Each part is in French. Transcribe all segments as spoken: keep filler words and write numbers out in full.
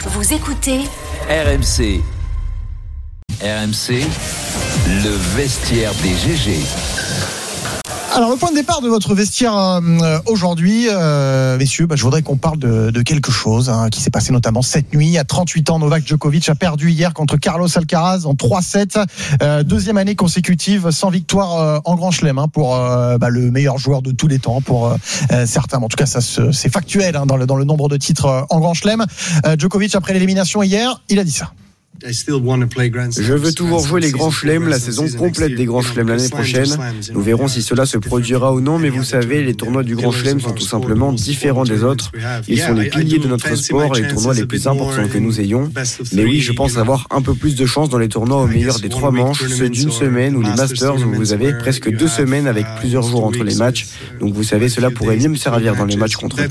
Vous écoutez R M C. R M C, le vestiaire des G G. Alors le point de départ de votre vestiaire euh, aujourd'hui, euh, messieurs, bah, je voudrais qu'on parle de, de quelque chose hein, qui s'est passé notamment cette nuit. À trente-huit ans, Novak Djokovic a perdu hier contre Carlos Alcaraz en trois sept. Euh, deuxième année consécutive sans victoire euh, en Grand Chelem hein, pour euh, bah, le meilleur joueur de tous les temps pour euh, certains. En tout cas, ça se, c'est factuel hein, dans, le, dans le nombre de titres euh, en Grand Chelem. Euh, Djokovic, après l'élimination hier, il a dit ça. Je veux toujours jouer les grands chelems, la saison complète des grands chelems l'année prochaine. Nous verrons si cela se produira ou non, mais vous savez, les tournois du grand chelem sont tout simplement différents des autres. Ils sont les piliers de notre sport, les tournois les plus importants que nous ayons. Mais oui, je pense avoir un peu plus de chance dans les tournois au meilleur des trois manches, ceux d'une semaine ou les Masters où vous avez presque deux semaines avec plusieurs jours entre les matchs. Donc vous savez, cela pourrait mieux me servir dans les matchs contre eux.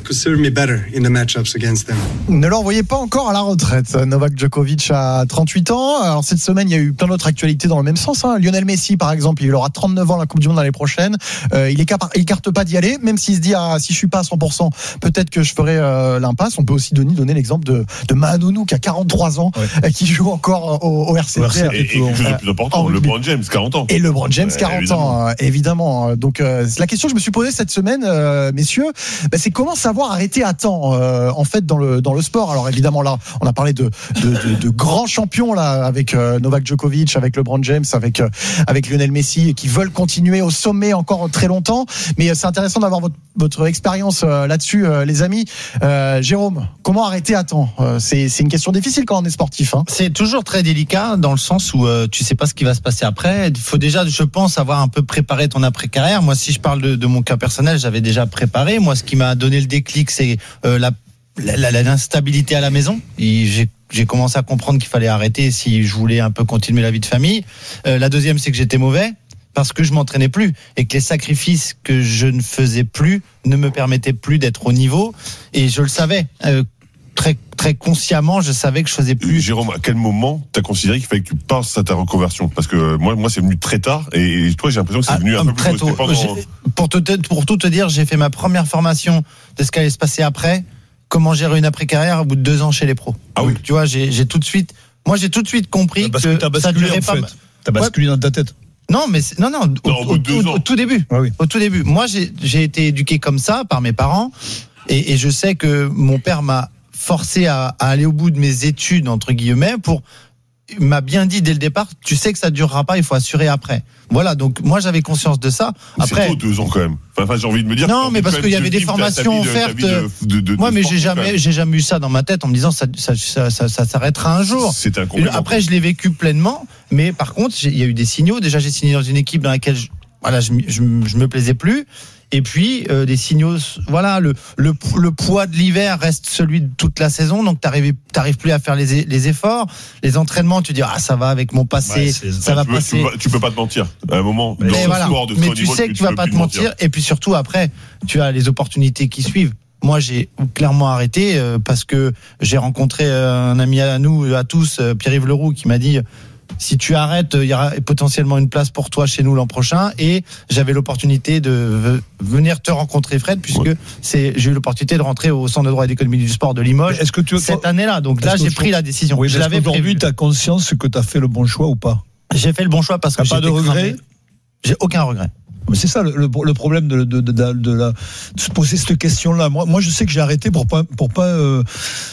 Ne l'envoyez pas encore à la retraite, Novak Djokovic a trente-huit ans. Alors cette semaine, il y a eu plein d'autres actualités dans le même sens. Hein. Lionel Messi, par exemple, il aura trente-neuf ans la Coupe du Monde l'année prochaine. Euh, il écarte pas d'y aller, même s'il se dit ah, si je suis pas à cent pour cent, peut-être que je ferai euh, l'impasse. On peut aussi donner, donner l'exemple de, de Mahanou qui a quarante-trois ans, ouais. qui joue encore au, au R C T. Et, et quelque chose de plus important, euh, LeBron James, quarante ans. Et LeBron James, quarante ouais, évidemment. ans, euh, évidemment. Donc euh, la question que je me suis posée cette semaine, euh, messieurs, bah, c'est comment savoir arrêter à temps euh, en fait dans le dans le sport. Alors évidemment là, on a parlé de de, de, de grands champions là avec euh, Novak Djokovic, avec LeBron James, avec euh, avec Lionel Messi, qui veulent continuer au sommet encore très longtemps. Mais euh, c'est intéressant d'avoir votre votre expérience euh, là-dessus, euh, les amis. Euh, Jérôme, comment arrêter à temps euh, C'est c'est une question difficile quand on est sportif. Hein. C'est toujours très délicat dans le sens où euh, tu sais pas ce qui va se passer après. Il faut déjà, je pense, avoir un peu préparé ton après-carrière. Moi, si je parle de, de mon cas personnel, j'avais déjà préparé. Moi, ce qui m'a donné le déclic, c'est euh, la La, la, l'instabilité à la maison. Et j'ai, j'ai commencé à comprendre qu'il fallait arrêter si je voulais un peu continuer la vie de famille. Euh, la deuxième, c'est que j'étais mauvais parce que je m'entraînais plus et que les sacrifices que je ne faisais plus ne me permettaient plus d'être au niveau. Et je le savais. Euh, très, très consciemment, je savais que je faisais plus. Jérôme, à quel moment t'as considéré qu'il fallait que tu passes à ta reconversion ? Parce que moi, moi, c'est venu très tard et, et toi, j'ai l'impression que c'est ah, venu un peu plus tôt. Pendant... Pour, te, pour tout te dire, j'ai fait ma première formation de ce qui allait se passer après. Comment gérer une après-carrière au bout de deux ans chez les pros. Ah oui. Donc, tu vois, j'ai, j'ai tout de suite, moi, j'ai tout de suite compris que ça durait pas. T'as basculé ouais. dans ta tête. Non, mais c'est, non, non, non au, au, au, au, au tout début. Ah oui. Au tout début. Moi, j'ai, j'ai été éduqué comme ça par mes parents et, et je sais que mon père m'a forcé à, à aller au bout de mes études, entre guillemets, pour, il m'a bien dit dès le départ, tu sais que ça durera pas, il faut assurer après. Voilà, donc moi j'avais conscience de ça. Après, c'est tôt, deux ans quand même. Enfin, j'ai envie de me dire. Non, mais parce qu'il y avait des formations offertes. De, de, de, moi, mais j'ai jamais, j'ai jamais eu ça dans ma tête en me disant ça, ça, ça, ça, ça s'arrêtera un jour. C'est un complètement. Après, je l'ai vécu pleinement, mais par contre, il y a eu des signaux. Déjà, j'ai signé dans une équipe dans laquelle, je, voilà, je, je, je me plaisais plus. Et puis euh, des signaux, voilà, le, le le poids de l'hiver reste celui de toute la saison, donc t'arrives t'arrives plus à faire les les efforts, les entraînements, tu dis ah ça va avec mon passé, ouais, ça va tu passer. Peux, tu, peux, tu peux pas te mentir à un moment dans mais le voilà. sport de mais ton tu niveau, sais que tu, tu vas pas te mentir. mentir. Et puis surtout après, tu as les opportunités qui suivent. Moi, j'ai clairement arrêté euh, parce que j'ai rencontré euh, un ami à nous, à tous, euh, Pierre-Yves Leroux, qui m'a dit. Si tu arrêtes, il y aura potentiellement une place pour toi chez nous l'an prochain. Et j'avais l'opportunité de venir te rencontrer, Fred, puisque ouais. c'est, j'ai eu l'opportunité de rentrer au Centre de droit et d'économie du sport de Limoges est-ce que tu veux cette année-là. Donc là, j'ai pris la décision. Oui, je l'avais aujourd'hui, tu as conscience que tu as fait le bon choix ou pas ? J'ai fait le bon choix parce que j'ai pas de regret. J'ai aucun regret. Mais c'est ça le, le, le problème de, de, de, de, de, la, de se poser cette question-là. Moi, moi, je sais que j'ai arrêté pour pas, pour pas. Euh,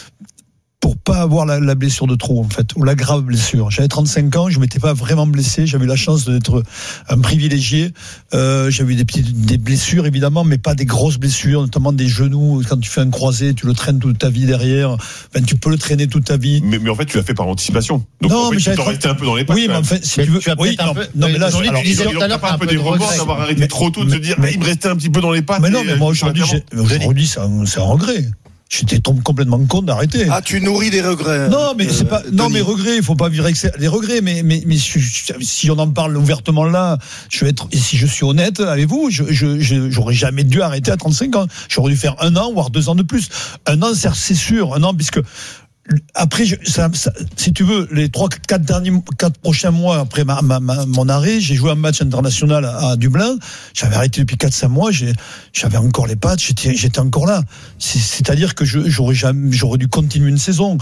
pour pas avoir la, la blessure de trop en fait, ou la grave blessure. J'avais trente-cinq ans, je m'étais pas vraiment blessé, j'avais eu la chance d'être un privilégié. Euh, j'avais eu des petites des blessures évidemment, mais pas des grosses blessures, notamment des genoux. Quand tu fais un croisé, tu le traînes toute ta vie derrière. Enfin, tu peux le traîner toute ta vie. Mais, mais en fait, tu l'as fait par anticipation. Donc non, en fait, mais tu t'en restais un peu dans les pattes. Oui, mais en fait, si mais tu veux, tu as oui, non, un peu, non, mais là, alors, il y a pas un peu des regrets d'avoir arrêté mais, trop tôt, de se dire, mais, il me restait un petit peu dans les pattes. Mais non, mais moi aujourd'hui, aujourd'hui, c'est un, c'est un regret. J'étais complètement con d'arrêter. Ah, tu nourris des regrets. Non, mais euh, c'est pas. Non, mais regrets. Il faut pas vivre avec les regrets. Mais, mais, mais si on en parle ouvertement là, je vais être. Et si je suis honnête avec vous, je, je, je j'aurais jamais dû arrêter à trente-cinq ans. J'aurais dû faire un an, voire deux ans de plus. Un an, c'est sûr. Un an, puisque. Après, je, ça, ça, si tu veux, les trois, quatre derniers, quatre prochains mois après ma, ma, ma, mon arrêt, j'ai joué un match international à, à Dublin. J'avais arrêté depuis quatre, cinq mois. J'ai, j'avais encore les pattes. J'étais, j'étais encore là. C'est, c'est-à-dire que je, j'aurais jamais, j'aurais dû continuer une saison.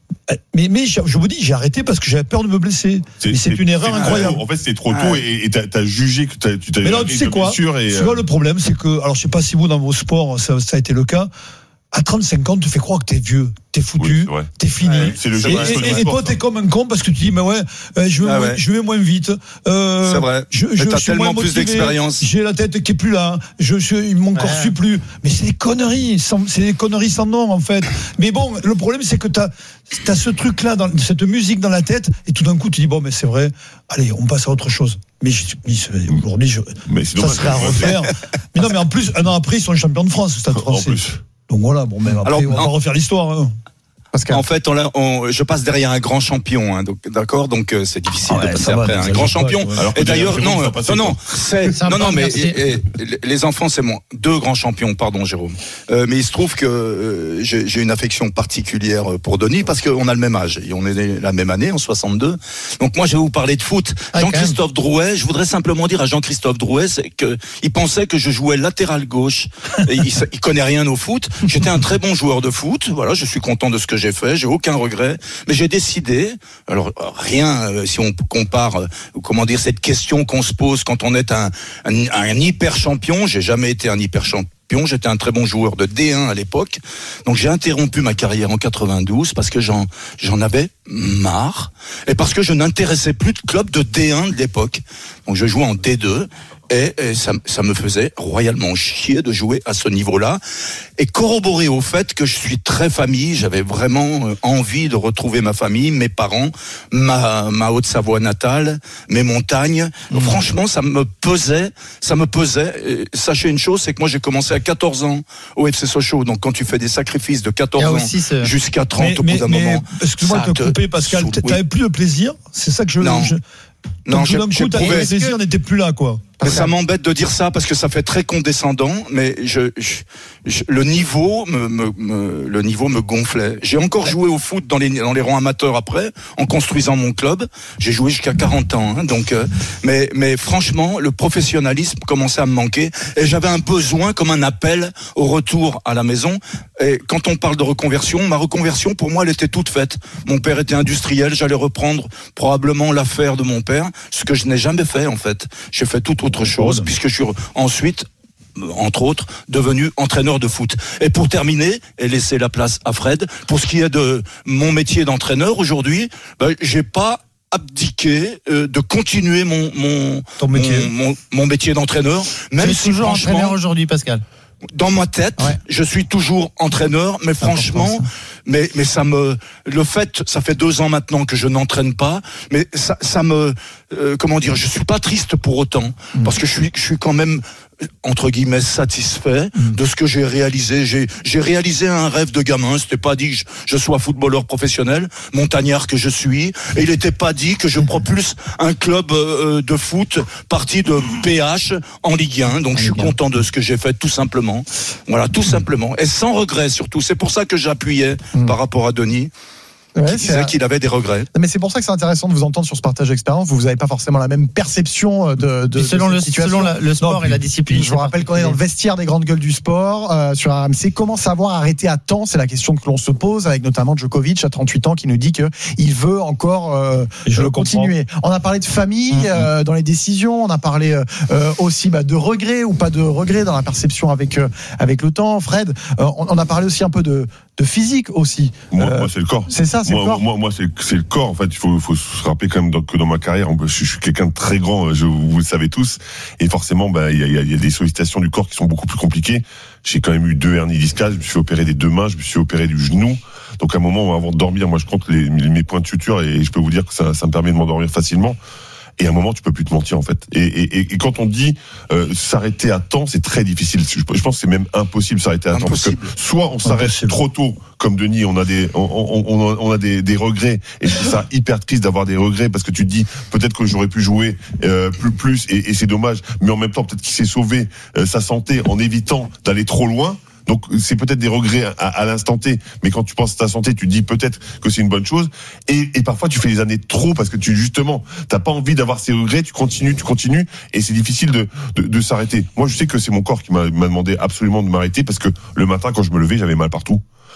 Mais, mais je vous dis, j'ai arrêté parce que j'avais peur de me blesser. C'est, mais c'est, c'est une erreur c'est incroyable. En fait, c'est trop tôt ah, et, et t'as, t'as jugé que t'as, tu t'as. Mais non, tu sais quoi Tu et vois, le problème, c'est que, alors je sais pas si vous dans vos sports ça, ça a été le cas. À trente-cinq ans, tu fais croire que t'es vieux, t'es foutu, oui, t'es fini. Ouais, c'est le jeu, et, et, et toi, t'es comme un con parce que tu dis, mais ouais, je vais, ah moins, ouais. je vais moins vite. Euh, c'est vrai. Je, je t'as suis tellement moins motivé, plus d'expérience. J'ai la tête qui est plus là. Je, je, mon ouais. corps suit plus. Mais c'est des conneries. Sans, c'est des conneries sans nom, en fait. Mais bon, le problème, c'est que t'as, t'as ce truc-là, dans, cette musique dans la tête, et tout d'un coup, tu dis, bon, mais c'est vrai. Allez, on passe à autre chose. Mais je, aujourd'hui, je, mais ça serait à refaire. Mais non, mais en plus, un an après, ils sont champions de France, Stade Français. Donc voilà, bon, même après, alors, on va en, refaire l'histoire. Hein. En fait, on, on, je passe derrière un grand champion, hein, donc, d'accord. Donc euh, c'est difficile ah ouais, de passer après va, un grand champion. Pas, et d'ailleurs, non, non, non, non, c'est, c'est non, non, mais et, et, les enfants, c'est moi, deux grands champions, pardon, Jérôme. Euh, mais il se trouve que euh, j'ai, j'ai une affection particulière pour Denis parce qu'on a le même âge et on est né la même année, en soixante-deux. Donc moi, je vais vous parler de foot. Ah, Jean-Christophe Drouet, je voudrais simplement dire à Jean-Christophe Drouet, c'est que il pensait que je jouais latéral gauche. Et il, il connaît rien au foot. J'étais un très bon joueur de foot. Voilà, je suis content de ce que j'ai fait, j'ai aucun regret, mais j'ai décidé, alors rien euh, si on compare, euh, comment dire, cette question qu'on se pose quand on est un, un, un hyper champion, j'ai jamais été un hyper champion, j'étais un très bon joueur de D un à l'époque, donc j'ai interrompu ma carrière en quatre-vingt-douze parce que j'en, j'en avais marre, et parce que je n'intéressais plus de club de D un de l'époque, donc je jouais en D deux, Et, et ça, ça me faisait royalement chier de jouer à ce niveau-là. Et corroboré au fait que je suis très famille, j'avais vraiment envie de retrouver ma famille, mes parents, ma, ma Haute-Savoie natale, mes montagnes. Mmh. Franchement, ça me pesait, ça me pesait. Et sachez une chose, c'est que moi j'ai commencé à quatorze ans au F C Sochaux. Donc quand tu fais des sacrifices de quatorze ans ce... jusqu'à trente, mais, au bout mais, d'un mais, moment, excuse-moi de te couper, Pascal, saoule, t'avais oui. plus de plaisir. C'est ça que je. Non. Je... Non, Donc, d'un coup, t'avais le plaisir n'était plus là, quoi. Mais ça m'embête de dire ça parce que ça fait très condescendant, mais je, je, je le niveau me, me, me, le niveau me gonflait. J'ai encore joué au foot dans les dans les rangs amateurs après, en construisant mon club. J'ai joué jusqu'à quarante ans, hein, donc. Euh, mais mais franchement, le professionnalisme commençait à me manquer et j'avais un besoin, comme un appel au retour à la maison. Et quand on parle de reconversion, ma reconversion pour moi, elle était toute faite. Mon père était industriel, j'allais reprendre probablement l'affaire de mon père, ce que je n'ai jamais fait en fait. J'ai fait tout autre chose, puisque je suis ensuite, entre autres, devenu entraîneur de foot. Et pour terminer, et laisser la place à Fred, pour ce qui est de mon métier d'entraîneur aujourd'hui, ben, j'ai pas abdiqué euh, de continuer mon mon, Ton métier. mon, mon, mon métier d'entraîneur. Même tu es si toujours franchement, entraîneur aujourd'hui, Pascal. Dans ma tête, ouais. je suis toujours entraîneur, mais franchement, mais mais ça me, le fait, ça fait deux ans maintenant que je n'entraîne pas, mais ça ça me, euh, comment dire, je suis pas triste pour autant, mmh. parce que je suis je suis quand même entre guillemets satisfait mmh. de ce que j'ai réalisé. J'ai j'ai réalisé un rêve de gamin. C'était pas dit que je, je sois footballeur professionnel, montagnard que je suis, et il était pas dit que je propulse un club euh, de foot parti de P H en Ligue un. Donc je suis content de ce que j'ai fait, tout simplement. Voilà, tout simplement, et sans regret surtout. C'est pour ça que j'appuyais mmh. par rapport à Denis. Ouais, qui disait qu'il avait des regrets. Mais c'est pour ça que c'est intéressant de vous entendre sur ce partage d'expérience. Vous n'avez pas forcément la même perception de, de, selon, de le, situation. selon la, le sport non, et la discipline. Je vous rappelle qu'on est dans le vestiaire des grandes gueules du sport euh, sur R M C. Comment savoir arrêter à temps? C'est la question que l'on se pose, avec notamment Djokovic à trente-huit ans qui nous dit que il veut encore euh, je le continuer. Comprends. On a parlé de famille mm-hmm. euh, dans les décisions. On a parlé euh, aussi bah, de regrets ou pas de regrets dans la perception avec euh, avec le temps. Fred, euh, on, on a parlé aussi un peu de de physique aussi. Moi, euh, moi c'est le corps. C'est ça, c'est moi, le corps. Moi, moi c'est, c'est le corps. En fait, il faut, faut se rappeler quand même que dans ma carrière, je, je suis quelqu'un de très grand. Je, vous le savez tous. Et forcément, bah, il y a, y a des sollicitations du corps qui sont beaucoup plus compliquées. J'ai quand même eu deux hernies discales. Je me suis opéré des deux mains. Je me suis opéré du genou. Donc, à un moment, avant de dormir, moi, je compte les, mes points de suture et je peux vous dire que ça, ça me permet de m'endormir facilement. Et à un moment, tu peux plus te mentir, en fait. Et, et, et quand on dit euh, s'arrêter à temps, c'est très difficile. Je, je pense que c'est même impossible de s'arrêter à impossible. temps. Parce que soit on s'arrête impossible. trop tôt, comme Denis, on a des, on, on, on a des, des regrets. Et c'est ça hyper triste d'avoir des regrets parce que tu te dis peut-être que j'aurais pu jouer euh, plus, plus, et, et c'est dommage. Mais en même temps, peut-être qu'il s'est sauvé euh, sa santé en évitant d'aller trop loin. Donc c'est peut-être des regrets à, à l'instant T, mais quand tu penses à ta santé, tu te dis peut-être que c'est une bonne chose. Et, et parfois tu fais des années trop parce que tu justement t'as pas envie d'avoir ces regrets. Tu continues, tu continues, et c'est difficile de, de, de s'arrêter. Moi, je sais que c'est mon corps qui m'a, m'a demandé absolument de m'arrêter parce que le matin, quand je me levais, j'avais mal partout.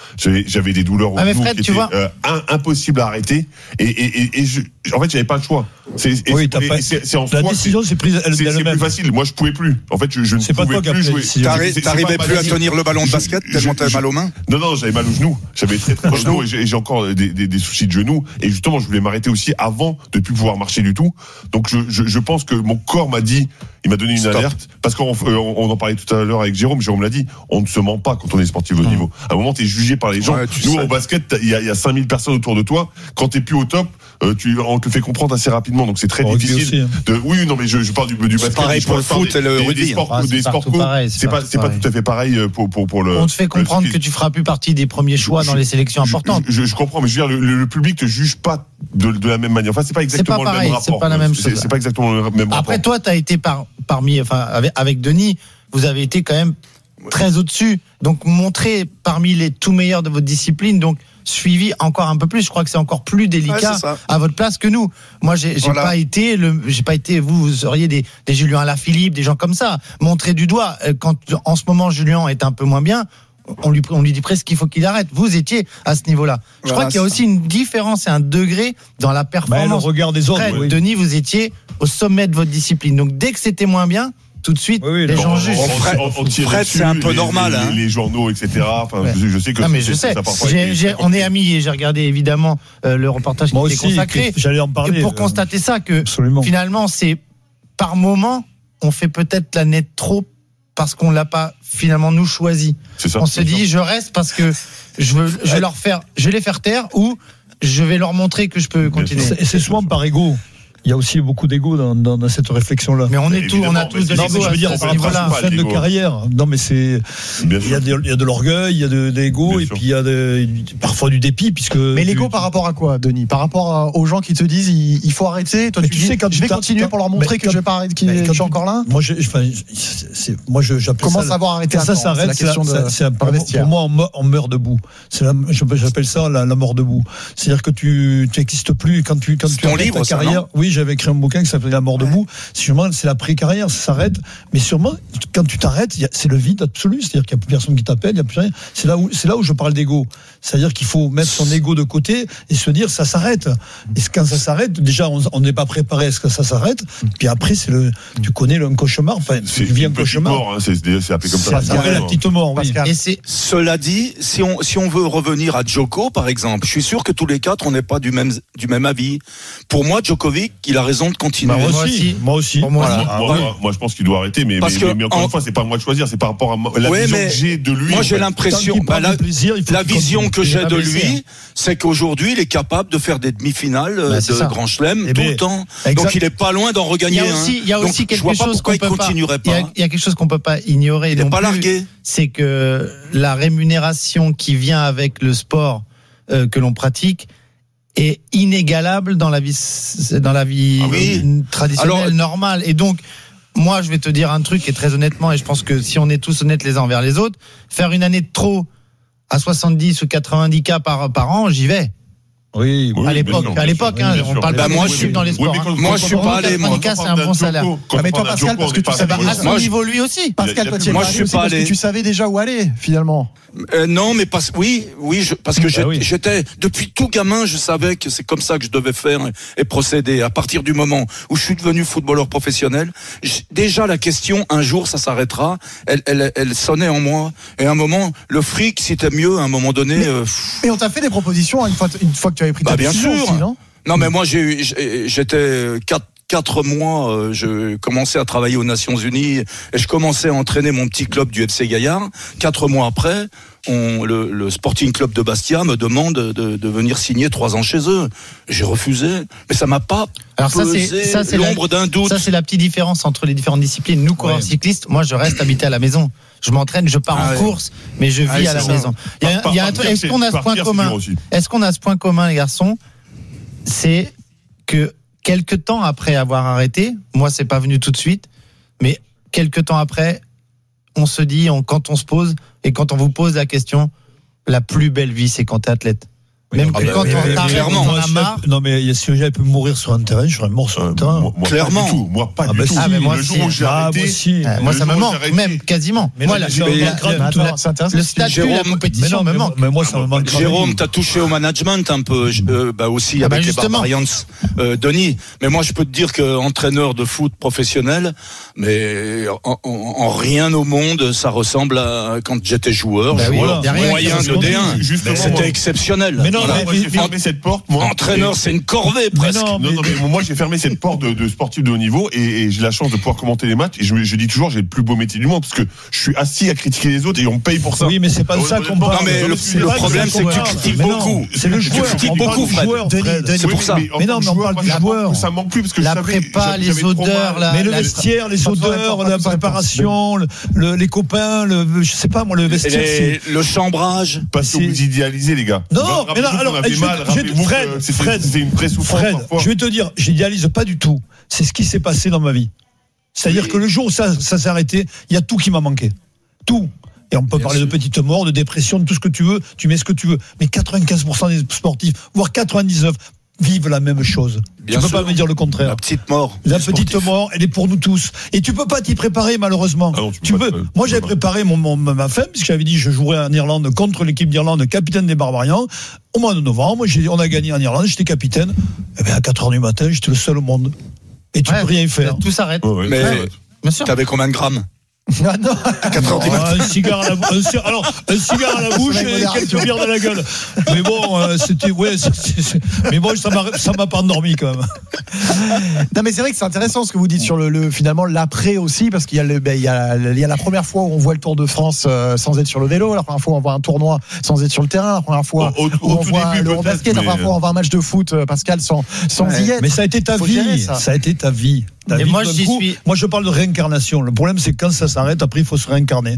J'avais, j'avais des douleurs au ah, genou Fred, qui tu étaient vois... euh, un, impossibles à arrêter. Et, et, et, et je, en fait, j'avais pas le choix. C'est, et, oui, et, t'as et, pas, c'est, c'est en la soi, décision, c'est, c'est prise elle, c'est, c'est plus facile. Moi, je pouvais plus. En fait, je, je ne c'est pouvais pas toi plus jouer. T'arri- t'arrivais plus à tenir le ballon de basket tellement t'avais mal aux mains? Non, non, j'avais mal au genou. J'avais très très mal au genou et j'ai, j'ai encore des, des, des soucis de genoux. Et justement, je voulais m'arrêter aussi avant de plus pouvoir marcher du tout. Donc, je, je, je pense que mon corps m'a dit, il m'a donné une Stop. alerte. Parce qu'on on, on en parlait tout à l'heure avec Jérôme. Jérôme l'a dit, on ne se ment pas quand on est sportif de haut niveau. À un moment, t'es jugé par les gens. Ouais, Nous, sais. au basket, il y a, il y a cinq mille personnes autour de toi. Quand t'es plus au top, euh, tu, on te fait comprendre assez rapidement. Donc, c'est très on difficile. Aussi, hein. de, oui, non, mais je, je parle du, du basket. Pareil pour le foot et le rugby. Des sports, ah, des sports co, pareil, c'est, c'est pas, c'est pas tout à fait pareil pour, pour, pour le. On te fait comprendre que tu feras plus partie des premiers choix je, dans les sélections je, importantes. Je, je, je comprends, mais je veux dire, le, le public te juge pas de, de la même manière. Enfin, c'est pas exactement c'est pas pareil, le même rapport. C'est pas la même chose. C'est, c'est pas exactement le même Après, rapport. Après, toi, t'as été par, parmi, enfin, avec, avec Denis, vous avez été quand même très au-dessus. Donc, montré parmi les tout meilleurs de votre discipline. Donc, suivi encore un peu plus. Je crois que c'est encore plus délicat ouais, à votre place que nous. Moi, j'ai, j'ai voilà. pas été le, j'ai pas été, vous, vous seriez des, des Julien Alaphilippe, des gens comme ça. Montrer du doigt. Quand, en ce moment, Julien est un peu moins bien, on lui, on lui dit presque qu'il faut qu'il arrête. Vous étiez à ce niveau-là. Je voilà, crois qu'il y a aussi une différence et un degré dans la performance. Bah, le regard des autres. Fred, oui. Denis, vous étiez au sommet de votre discipline. Donc, dès que c'était moins bien, tout de suite, oui, oui, les gens jugent. Fred, Fred c'est un peu les, normal. Les, hein. les, les journaux, et cetera. Enfin, ouais. je, je sais que non, mais je sais. J'ai, j'ai, on est amis et j'ai regardé évidemment euh, le reportage Moi qui aussi, était consacré. J'allais en parler. Et pour euh, constater ça, que absolument. Finalement, c'est par moment, on fait peut-être la nette trop parce qu'on l'a pas finalement nous choisi. C'est ça, on se dit, je reste parce que je veux, je vais leur faire, je vais les faire taire ou je vais leur montrer que je peux continuer. Et c'est souvent par ego. Il y a aussi beaucoup d'ego dans, dans, dans cette réflexion-là. Mais on est tous, on a tous de l'ego. Je veux dire, c'est pas une fin de carrière. Non, mais c'est, il y a de, il y a de l'orgueil, il y a de, de l'ego, et puis il y a de, parfois du dépit, puisque. Mais l'ego tu... par rapport à quoi, Denis? Par rapport à, aux gens qui te disent, il, il faut arrêter. Toi, tu, tu dis, sais, quand je vais continuer pour leur montrer que quand, je vais pas arrêter, que je suis encore là. Moi, je, enfin, c'est, moi, je, j'appelle Comment ça. Comment savoir arrêter? Ça s'arrête. C'est la, c'est un, pour, pour moi, on meurt, on meurt debout. C'est la, j'appelle ça la, la mort debout. C'est-à-dire que tu, tu existes plus quand tu, quand tu arrêtes ta carrière. Oui, j'avais écrit un bouquin ça s'appelle La mort debout. Sûrement, c'est la pré-carrière, ça s'arrête. Mais sûrement, quand tu t'arrêtes, c'est le vide absolu. C'est-à-dire qu'il n'y a plus personne qui t'appelle, il n'y a plus rien. C'est là où, c'est là où je parle d'ego. C'est-à-dire qu'il faut mettre son ego de côté et se dire, ça s'arrête. Et quand ça s'arrête, déjà, on n'est pas préparé à ce que ça s'arrête. Puis après, c'est le, tu connais le, un cauchemar. Enfin, c'est tu vis un cauchemar. Mort, hein, c'est, c'est appelé comme ça. C'est la petite mort, oui. Et c'est... Cela dit, si on, si on veut revenir à Djoko, par exemple, je suis sûr que tous les quatre, on n'est pas du même, du même avis. Pour moi, Djokovic, il a raison de continuer. Bah, moi aussi. Moi aussi. Moi, voilà. moi, moi, moi, moi, je pense qu'il doit arrêter, mais, mais, mais, mais encore en... une fois, c'est pas à moi de choisir, c'est par rapport à la ouais, vision que j'ai de lui. Moi, j'ai fait. l'impression, bah, la, plaisir, la vision que j'ai de lui, c'est qu'aujourd'hui, il est capable de faire des demi-finales bah, de Grand Chelem tout le temps. Exact. Donc, il est pas loin d'en regagner un. Il y a aussi, il y a aussi quelque chose qu'on peut pas. Il y a quelque chose qu'on peut pas ignorer. Il n'est pas largué. C'est que la rémunération qui vient avec le sport que l'on pratique est inégalable dans la vie, dans la vie ah oui. traditionnelle, alors, normale. Et donc, moi, je vais te dire un truc, et très honnêtement, et je pense que si on est tous honnêtes les uns envers les autres, faire une année de trop à soixante-dix ou quatre-vingt-dix cas par, par an, j'y vais. Oui, oui, à l'époque, à l'époque, oui, hein, on parle bah pas moi, de chiffres dans les sports. Oui, moi, je suis pas allé, moi. C'est un bon salaire. Ah, mais toi, Pascal, parce que tu savais à son niveau, lui aussi. Pascal, toi, tu moi, je suis pas allé. Tu savais déjà où aller, finalement. Euh, non, mais parce, oui, oui, je, parce que bah, oui. j'étais, depuis tout gamin, je savais que c'est comme ça que je devais faire et, et procéder. À partir du moment où je suis devenu footballeur professionnel, déjà la question, un jour, ça s'arrêtera, elle, elle, elle sonnait en moi. Et à un moment, le fric, c'était mieux, à un moment donné. Mais, euh, et on t'a fait des propositions une fois, une fois que tu avais pris ta bah, bien décision sûr. aussi, non? Non, mais moi, j'ai eu, j'étais quatre, quatre mois, euh, je commençais à travailler aux Nations Unies et je commençais à entraîner mon petit club du F C Gaillard. Quatre mois après, on, le, le Sporting Club de Bastia me demande de, de venir signer trois ans chez eux. J'ai refusé, mais ça m'a pas Alors ça, pesé c'est, ça, c'est l'ombre la, d'un doute. Ça, c'est la petite différence entre les différentes disciplines. Nous, coureurs ouais. cyclistes, moi, je reste habité à la maison. Je m'entraîne, je pars ah en ouais. course, mais je vis ah, à la ça. maison. Il y a, par, il y a un truc, est-ce qu'on a ce point commun? Est-ce qu'on a ce point commun, les garçons? C'est que quelque temps après avoir arrêté, moi c'est pas venu tout de suite, mais quelque temps après, on se dit, on, quand on se pose et quand on vous pose la question, la plus belle vie c'est quand t'es athlète. Même ah que bah, quand mais, on mais, t'arrête, clairement, on a marre. Non, mais si j'avais pu mourir sur un terrain, je serais mort sur un terrain. Euh, moi, moi, clairement. Pas du tout. Moi, pas ah du bah tout. Si, ah, mais moi, le jour si. où j'ai ah, arrêté. moi, aussi. Euh, moi, ça me manque, arrêté. même quasiment. Mais moi, non, la, mais la, mais la, attends, la, c'est intéressant. le statut de la Jérôme, compétition mais non, me manque. Mais moi, ça me manque. Jérôme, t'as touché au management un peu, euh, bah aussi Ah avec bah les justement. Barbarians, euh, Denis. Mais moi, je peux te dire que entraîneur de foot professionnel, mais en, en, en rien au monde, ça ressemble à quand j'étais joueur, Bah oui, joueur voilà. moyen de D un. Justement, C'était moi- exceptionnel. Mais non, Voilà. mais- Moi, j'ai fermé cette porte, moi. Entraîneur, Et- c'est une corvée Mais presque. non, Non, non, mais moi j'ai fermé cette porte de, de sportif de haut niveau et, et j'ai la chance de pouvoir commenter les matchs et je, je dis toujours j'ai le plus beau métier du monde parce que je suis assis à critiquer les autres et on me paye pour ça. Oui, mais c'est pas de ça qu'on parle. Non, mais le- C'est le pas de problème, ça c'est qu'on que tu parle. critiques Mais non, beaucoup. C'est le Tu joueur. critiques on parle beaucoup, du Fred. joueur, Denis, Fred. Denis. C'est pour ça. Mais, Mais non, en mais tant on que parle joueur, du moi, ça joueur. manque- Ça manque plus parce que La je savais- prépa, j'avais- les j'avais trop odeurs, mal. la- Mais le la- vestiaire, les Pas de odeurs, réponse, la pas de préparation, le- le- les copains, le, je sais pas moi, le Et vestiaire. les- c'est- le chambrage. Parce que C'est- vous idéalisez les gars. Non, Rappelez-vous mais non, qu'on alors, avait je vais- mal, je vais- rappelez-vous Fred, que c'était- Fred, c'était une vraie souffrance Fred, parfois. je vais te dire, j'idéalise pas du tout. C'est ce qui s'est passé dans ma vie. C'est-à-dire Oui. que le jour où ça, ça s'est arrêté, il y a tout qui m'a manqué. Tout. Et on peut Bien parler sûr. de petites morts, de dépression, de tout ce que tu veux, tu mets ce que tu veux. Mais quatre-vingt-quinze pour cent des sportifs, voire quatre-vingt-dix-neuf, vivent la même chose. Bien tu peux sûr. pas me dire le contraire. La petite mort. La des petite sportifs. mort, elle est pour nous tous. Et tu peux pas t'y préparer, malheureusement. Ah non, tu peux tu pas peux. te- Moi, tu j'avais peux pas. préparé mon, mon- ma femme, puisque j'avais dit je jouerais en Irlande contre l'équipe d'Irlande, capitaine des Barbarians. Au mois de novembre, j'ai- on a gagné en Irlande, j'étais capitaine. Et bien, à quatre heures du matin, j'étais le seul au monde. Et tu Ouais, peux rien y faire. Tout s'arrête. Ouais, ouais, Mais- ouais. Bien sûr. T'avais combien de grammes? Ah non. À quatre heures du matin. Ah, un cigare à la, un ci- alors, un cigare à la bouche Avec et modération. quelques bières dans la gueule. Mais bon, euh, c'était, ouais, c'est- c'est- c'est- mais bon, ça m'a, ça m'a pas endormi quand même. Non mais c'est vrai que c'est intéressant ce que vous dites sur le, le finalement l'après aussi parce qu'il y a le ben, il y a il y a la première fois où on voit le Tour de France euh, sans être sur le vélo, la première fois où on voit un tournoi sans être sur le terrain, la première fois Au- au- où au on tout voit début, le peut-être, basket, la mais- première fois où on voit un match de foot euh, Pascal sans sans Ouais. y être. Mais ça a été ta Faut vie. gérer Ça. ça. a été ta vie. Ta Et vie, moi, d'un j'y coup, suis- moi, je parle de réincarnation. Le problème, c'est que quand ça s'arrête, après, il faut se réincarner.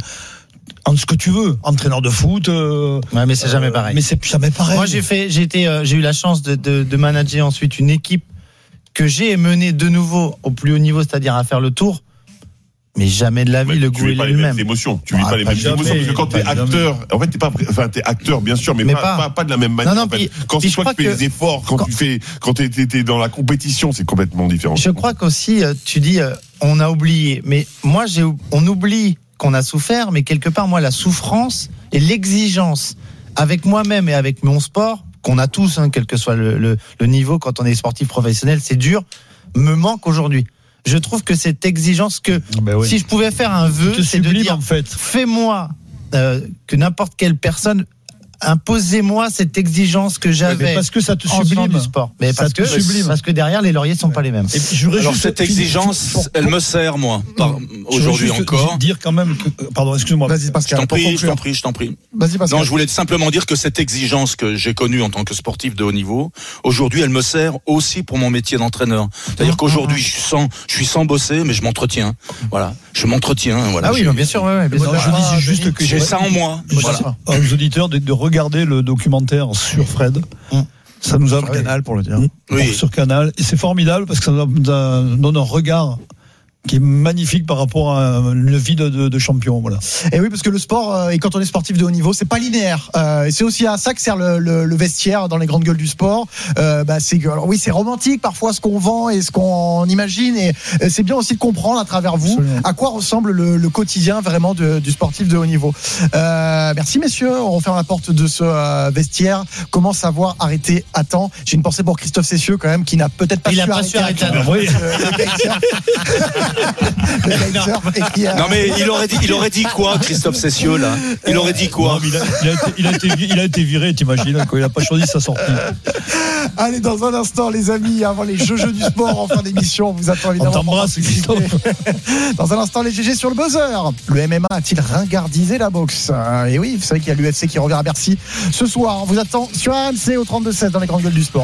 En ce que tu veux, entraîneur de foot. euh, Ouais, mais c'est jamais euh, pareil. Mais c'est jamais pareil. Moi, j'ai fait, j'ai été, euh, j'ai eu la chance de, de, de manager ensuite une équipe que j'ai menée de nouveau au plus haut niveau, c'est-à-dire à faire le tour. Mais jamais de la vie, Mais le tu goût vis est pas les lui-même. mêmes émotions. Tu vis Ah, pas les pas mêmes jamais, émotions parce que quand pas t'es jamais. acteur, en fait t'es pas, enfin t'es acteur bien sûr, mais, Mais pas, pas. pas pas de la même manière. Non, non, en fait. puis- quand puis c'est je toi crois qui fais que- les efforts, quand, quand- tu fais, quand t'es, t'es, t'es dans la compétition, c'est complètement différent. Je crois qu'aussi, euh, tu dis, euh, on a oublié. Mais moi, j'ai, on oublie qu'on a souffert, mais quelque part, moi, la souffrance et l'exigence avec moi-même et avec mon sport, qu'on a tous, hein, quel que soit le, le, le niveau, quand on est sportif professionnel, c'est dur, me manque aujourd'hui. Je trouve que cette exigence que, Ben oui. si je pouvais faire un vœu, Tu te c'est de sublimes, dire, en fait. fais-moi euh, que n'importe quelle personne, imposez-moi cette exigence que Mais j'avais. parce que ça te en faisant sublime. du sport. Mais Ça parce te que, sublime. parce que derrière, les lauriers sont pas les mêmes. Et puis, je voudrais Alors juste cette finir- exigence, pour- elle me sert moi, par- je aujourd'hui voudrais juste encore. dire quand même que, pardon, excuse-moi. Vas-y Je Pascal. t'en pour prie, je conclure. t'en prie, je t'en prie. Vas-y Pascal. Non, je voulais simplement dire que cette exigence que j'ai connue en tant que sportif de haut niveau, aujourd'hui, elle me sert aussi pour mon métier d'entraîneur. C'est-à-dire qu'aujourd'hui, je suis sans, je suis sans bosser, mais je m'entretiens. Voilà, je m'entretiens. Voilà. Ah oui, J'ai- bien sûr, ouais, ouais, bien Moi, sûr. je disais juste que J'ai ça en moi. Moi, Voilà. je dis aux auditeurs de, de regarder le documentaire sur Fred. Hum. Ça nous a Sur Canal pour le dire. Hum. Oui. Sur Canal. Et c'est formidable parce que ça nous donne un regard qui est magnifique par rapport à une vie de, de, de champion. Voilà. Et oui, parce que le sport, euh, et quand on est sportif de haut niveau, c'est pas linéaire. Euh, et c'est aussi à ça que sert le, le, le vestiaire dans les grandes gueules du sport. Euh, bah, c'est que, alors oui, c'est romantique parfois ce qu'on vend et ce qu'on imagine, et euh, c'est bien aussi de comprendre à travers vous Absolument. à quoi ressemble le, le quotidien vraiment de, du sportif de haut niveau. Euh, merci messieurs, on referme la porte de ce euh, vestiaire. Comment savoir arrêter à temps? J'ai une pensée pour Christophe Cessieux quand même, qui n'a peut-être pas Il su a pas arrêter su arrêter à à temps. temps. Oui. Euh, le kitesurf. Le kitesurf, et qui a- Non mais il aurait dit, il aurait dit quoi, Christophe Cessieux là? Il aurait dit Non, quoi? mais il, a, il, a été, il, a été, vi- il a été viré, t'imagines, quoi. Il a pas choisi sa sortie. Allez, dans un instant, les amis, avant les jeux jeux du sport en fin d'émission, on vous attend On évidemment. pour t'embrasse, participer. Christophe. Dans un instant, les G G sur le buzzer. Le M M A a-t-il ringardisé la boxe? Euh, Et oui, vous savez qu'il y a l'U F C qui revient à Bercy ce soir. On vous attend sur A M C au trente-deux sept dans les grandes gueules du sport.